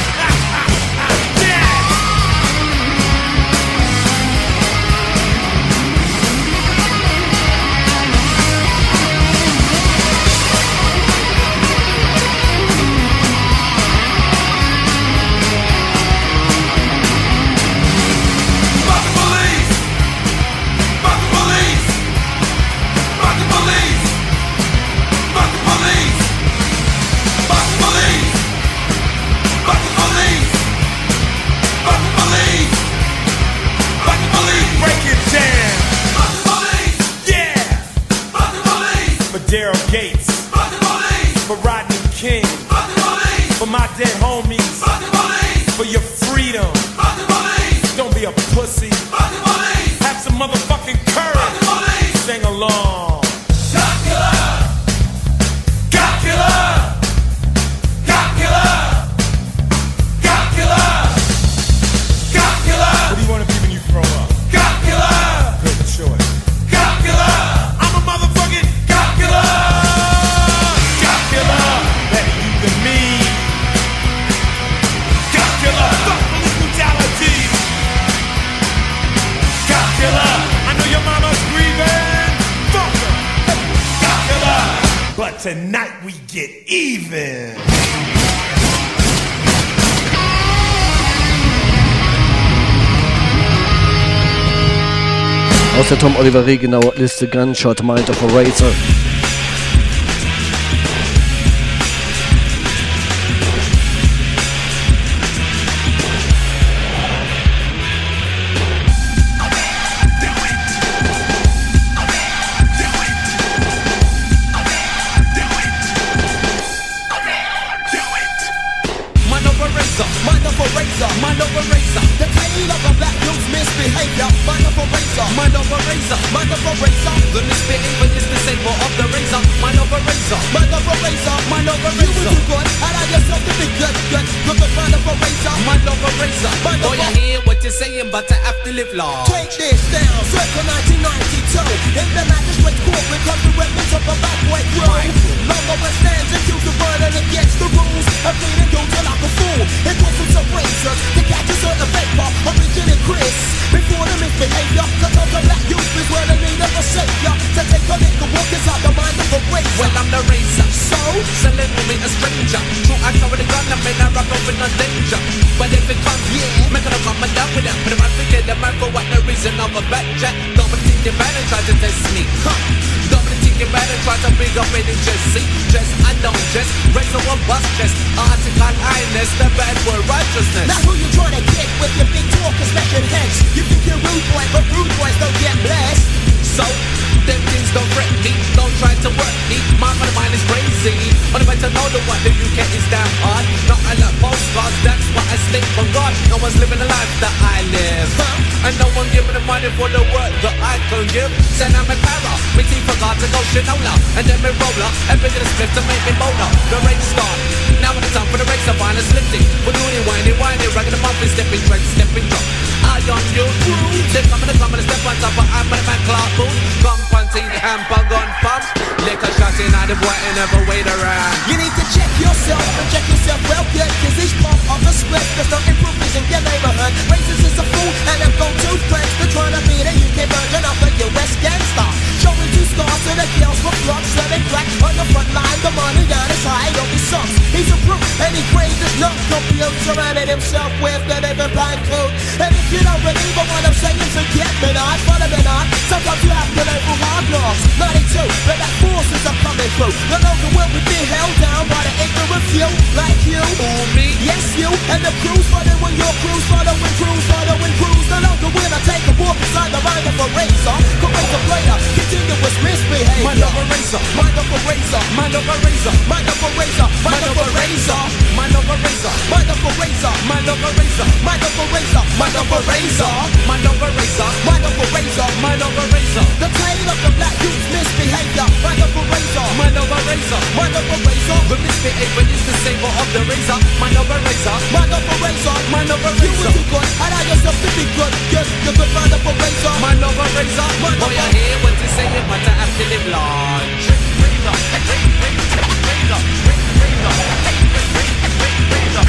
Daryl Gates, for Rodney King, for my dead homies, for your freedom. Don't be a pussy. Have some motherfucking courage. Sing along. God killer, God killer, God killer, God killer, God killer. What do you want to be when you grow up? God killer. Good choice. God killer. I'm a motherfucking God killer. God killer. Better you than me. But tonight we get even. Aus der Tom Oliver Regenauer Liste Gunshot Mind of a Razor. Mind of a razor, the tale of a black youth's misbehavior. Mind of a razor, mind of a razor, mind of a razor. The misbehavior is the symbol of the razor. Mind of a razor, mind of a razor, mind of a razor. You were too good, allow yourself to be good, good. Look at mind of a razor, mind of a razor. Oh, you hear what you're saying, but I have to live long. Take this down, circa nineteen ninety-two. In the magistrate court, we come to remnants of a backway crew. Long over stands accused of running against the rules. I'm bleeding you till like a fool. It goes from some razors to catch a certain vapor. I'm reaching it Chris before the misbehavior. To talk to black youth is where they need of a savior. To take a nigga walk inside the mind of a razor. Well, I'm the razor, so so let me a stranger. True, I cover the gun, I'm in a rock over no danger. But if it comes, yeah, make it up, I'm down with it. But if I forget the man for what the reason of a backjack, don't be thinking bad and try to test me. Huh? Don't be thinking bad and try to bring up any just see. Just, I don't just razor one bust just article highness, the bad word righteousness. Now who you trying to get with your big talk and smashing heads? You think you're rude boy, but rude boys don't get blessed. So, them things don't fret me, don't try to work me. My mind is crazy. Only way to know the one the U K is down hard. Not I like postcards, that's why I stay from God. No one's living the life that I live, huh? And no one giving the money for the work that I can give. Send out my para, me team forgot to go shinola. And then me roller, and bigger the split to make me boner. The race start, now it's time for the race of violence lifting. We're doing it whiny, whiny, rocking the muffin, stepping, trend, stepping drop. I on you, they coming to come and step on top, but I'm a man Clark Boone. Come panting, hamper, gun pump. Liquor shot in, I the boy and never wait around. You need to check yourself and check yourself well good. Cause each part of the split does not improve this in your neighborhood. Racist is a fool and a go-to friends. They're trying to be the U K version of the U S gangster. Showing two stars to the girls with blocks, serving crack on the front line. The money on his high, don't be sucks. He's a brute and he craves his love computer. Surrounding himself with the living blind code. And if you don't believe in what I'm saying, forget me not, follow me not. Sometimes you have to learn from hard knocks. ninety-two, but that forces are coming through. No longer will we be held down by the ignorant few. Like you, or me, yes you. And the crew's following your crews, following crews, following crews. No longer will I take a walk inside the mind of a razor. Correct a player, continuous misbehavior. Mind of a razor, mind of a razor, mind of a razor, mind of a razor, mind of a razor, mind of a razor, mind of a razor, mind of a razor, mind of a razor, mind of a razor, mind of a razor, mind of a razor, mind of a razor. The tale of the black youth's misbehavior. Mind of a razor, mind of a razor, mind of a razor. The misbehavior is the savor of the razor. Mind of a razor, mind of a razor, mind of a razor. You were too good, allow yourself to be good, good, good, good. Mind of a razor, mind of a razor. Oh, you hear what you're saying, but I have to live large. Razor, razor, razor, razor, razor, razor,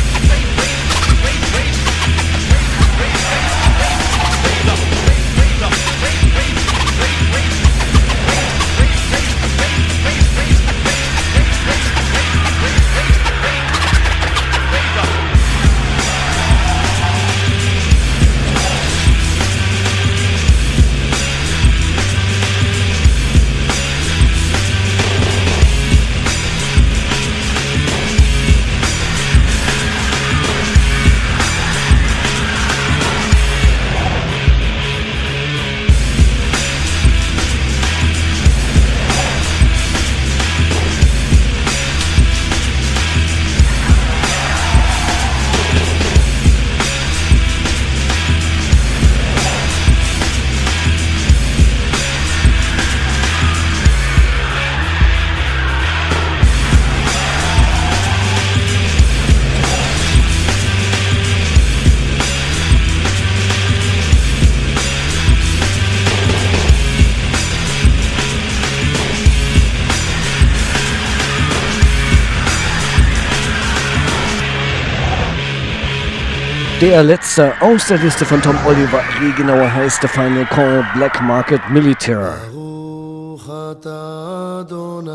Der letzte aus der Liste von Tom Oliver Regenauer heißt The Final Call, Black Market Military. ברוך אתה אדוני,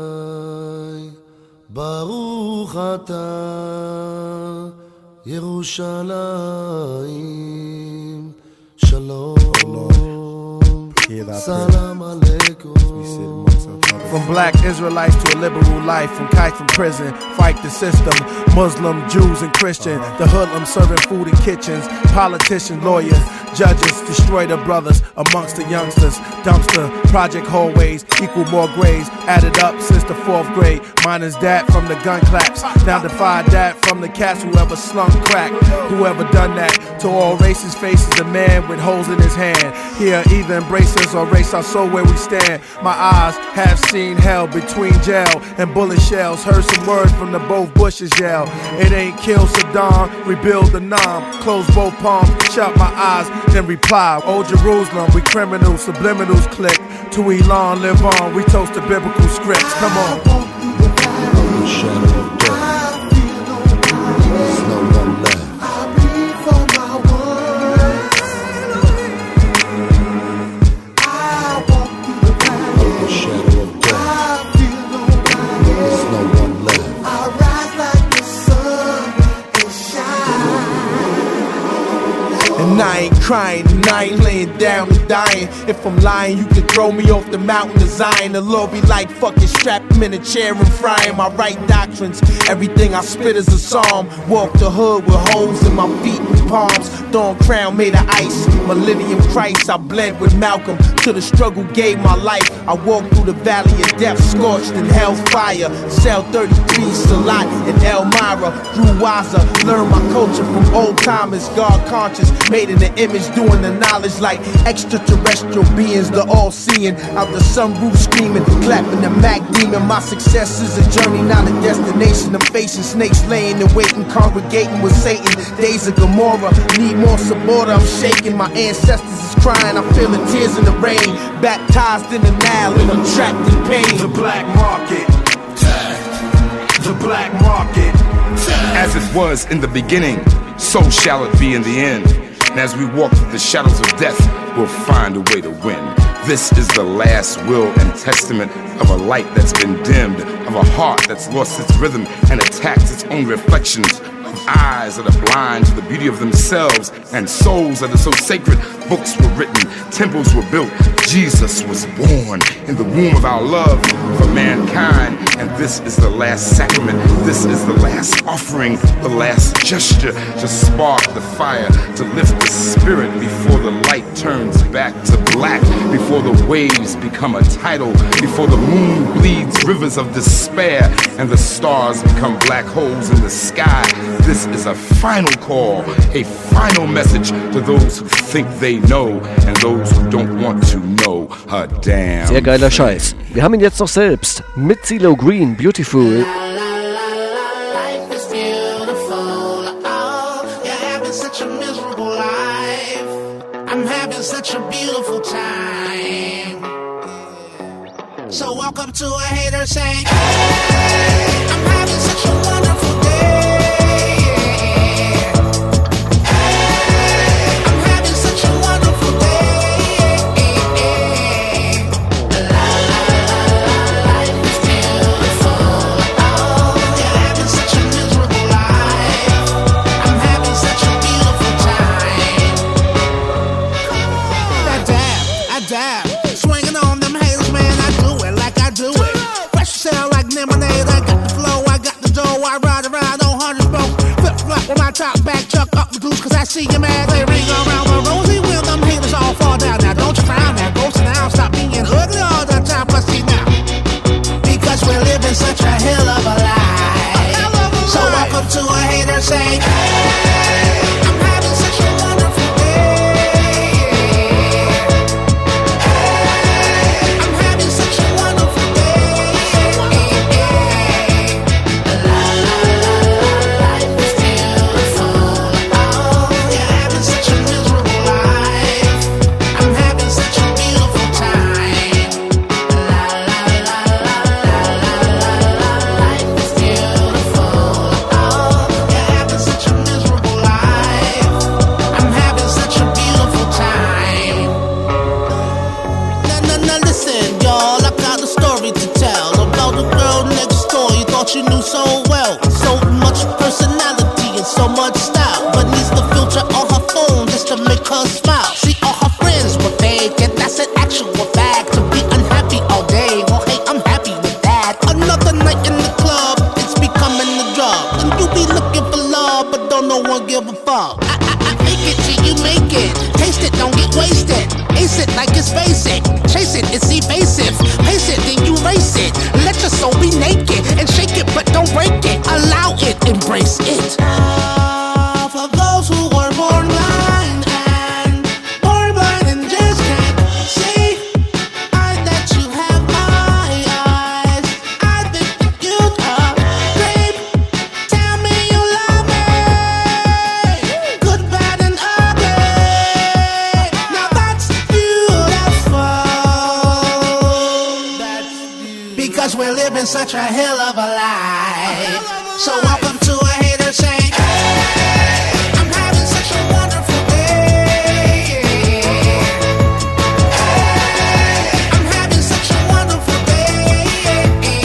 ברוך אתה ירושלים, שלום, salam aleikum. From black Israelites to a liberal life, from kite from prison, fight the system, Muslim, Jews and Christian, the hoodlum serving food in kitchens, politicians, lawyers, judges, destroy their brothers amongst the youngsters, dumpster, project hallways, equal more graves, added up since the fourth grade, minus that from the gun claps, now defy that from the cats, whoever slung crack, whoever done that, to all races faces a man with holes in his hand, here either embrace us or race our soul where we stand, my eyes have seen hell between jail and bullet shells, heard some words from the both bushes yell, it ain't kill Saddam, rebuild the Nam, close both palms, shut my eyes, then reply, oh Jerusalem, we criminals, subliminals click, to Elon live on, we toast the biblical scripts, come on. Shadow of death, there's no one left. I breathe for my word. I walk through the valley, the shadow of death, I feel no pain. There's no one left. I rise like the sun and shine. And I ain't crying, and I ain't laying down and dying. If I'm lying, you can throw me off the mountain of Zion. The Lord be like, fucking strap him in a chair and fry him. I write doctrines, everything I spit is a psalm. Walk the hood with holes in my feet and palms. Thorn crown made of ice, millennium Christ. I bled with Malcolm, till the struggle gave my life. I walked through the valley of death, scorched in hell's fire. Cell thirty-three, Salat in Elmira. Grew wiser, learned my culture from old timers. God conscious, made in the image, doing the knowledge like extraterrestrial beings, the all-seeing. Out the sunroof screaming, clapping the Mac demon. My success is a journey, not a destination. I'm facing snakes laying and waiting, congregating with Satan. Days of Gomorrah, need more support, I'm shaking. My ancestors is crying, I feel the tears in the rain. Baptized in the Nile and I'm trapped in pain. The black market, the black market. As it was in the beginning, so shall it be in the end. And as we walk through the shadows of death, we'll find a way to win. This is the last will and testament of a light that's been dimmed, of a heart that's lost its rhythm and attacked its own reflections, of eyes that are blind to the beauty of themselves, and souls that are so sacred. Books were written, temples were built, Jesus was born in the womb of our love for mankind. And this is the last sacrament, this is the last offering, the last gesture to spark the fire, to lift the spirit before the light turns back to black, before the waves become a tidal, before the moon bleeds rivers of despair and the stars become black holes in the sky. This is a final call, a final message to those who think they know and those who don't want to know a damn. Sehr geiler Scheiß. Wir haben ihn jetzt noch selbst mit CeeLo Green, Beautiful. Life is beautiful. Oh, you're having such a miserable life. I'm having such a beautiful time. So walk up to a hater saying, hey, I'm having such a wonderful day. Top back, chuck up the goose, cause I see you mad. They ring around the rosy when them haters all fall down. Now don't you frown, now go sit down. Stop being ugly all the time, but see now, because we're living such a hell of a life. So welcome to a hater saying, hey, I'm having such a wonderful day. Hey, I'm having such a wonderful day. La la la la, life is beautiful. Oh, you're having such a miserable a smile. See, all her friends were fake, and that's an actual fact. To be unhappy all day, well, hey, I'm happy with that. Another night in the club, it's becoming a drug. And you be looking for love, but don't no one give a fuck. I, I, I fake it till you make it. Taste it, don't get wasted. Ace it like it's basic. Chase it, it's evasive. Pace it, then you race it. Let your soul be naked and shake it, but don't break it. Allow it, embrace it. Ah, for those who were born blind and born blind and just can't see, I let you have my eyes. I think that you'd babe. Tell me you love me, good, bad, and ugly. Now that's beautiful. That's beautiful. Because we're living such a hell of a life. So welcome to a hater saying, hey, I'm having such a wonderful day. Hey, I'm having such a wonderful day.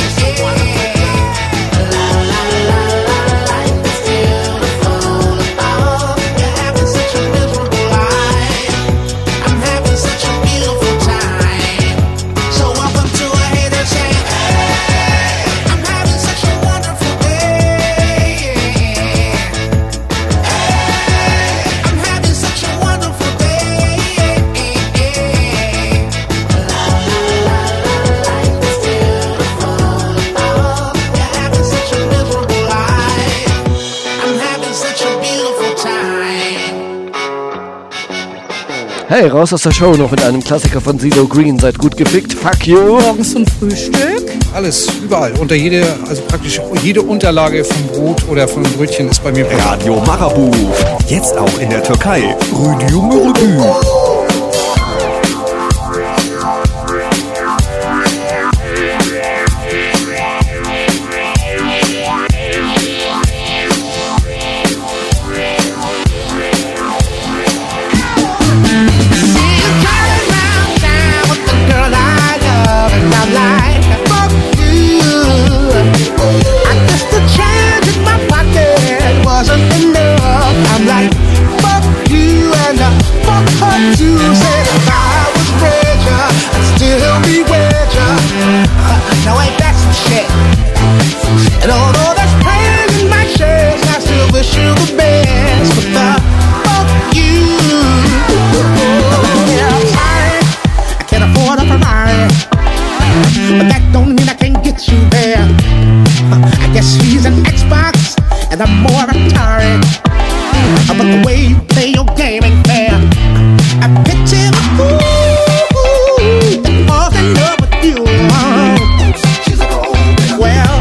La la la la, life is beautiful. Oh, you're having such a miserable life. I'm having such a beautiful time. So welcome to a hater saying, hey, I'm having such a wonderful day. I'm having such a wonderful day. La la la la, life is beautiful. Oh, you're having such a miserable life. I'm having such a beautiful time. Hey, raus aus der Show noch mit einem Klassiker von CeeLo Green. Seid gut gefickt. Fuck you. Morgens zum Frühstück? Alles, überall. Unter jede, also praktisch jede Unterlage vom Brot oder von Brötchen ist bei mir Brot. Radio Marabu. Jetzt auch in der Türkei. Radio Marabu. I'm like, fuck you and uh, fuck her too. Said if I was richer, I'd still be richer. Uh, now ain't that some shit? And although there's pain in my chest, I still wish you the best. But the fuck you. Yeah, I'm sorry, I can't afford a Ferrari, but that don't mean I can't get you there. Uh, I guess he's an Xbox and I'm more Atari. But the way you play your game ain't fair. I picture the fool that falls in love with you. Well,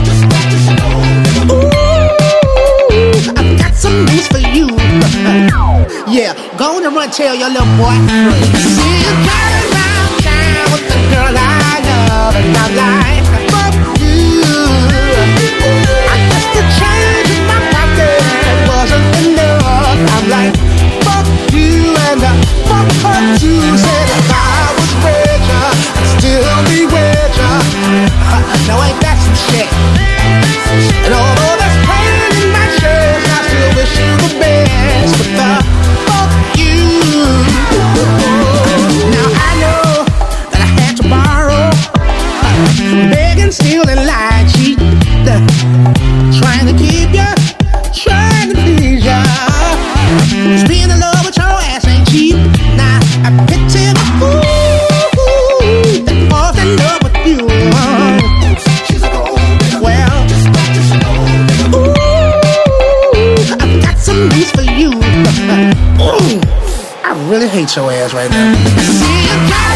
ooh, I've got some news for you. Yeah, go on and run tell your little boy. See you driving around town with the girl I love, and I'm like, fuck you. I guess the change in my pocket wasn't enough. I'm like, fuck you and uh, fuck her too. Said if I was richer, I'd still be richer. Uh, now ain't that some shit? And although there's pain in my chest, I still wish you the best. But the fuck you. Now I know that I had to borrow, uh, begging, stealing, lying, cheat, uh, trying to keep you, trying to please ya. Just being in love with your ass ain't cheap. Nah, I picture the fool that falls in love with you. Well, ooh, I've got some news for you. Ooh, I really hate your ass right now. See you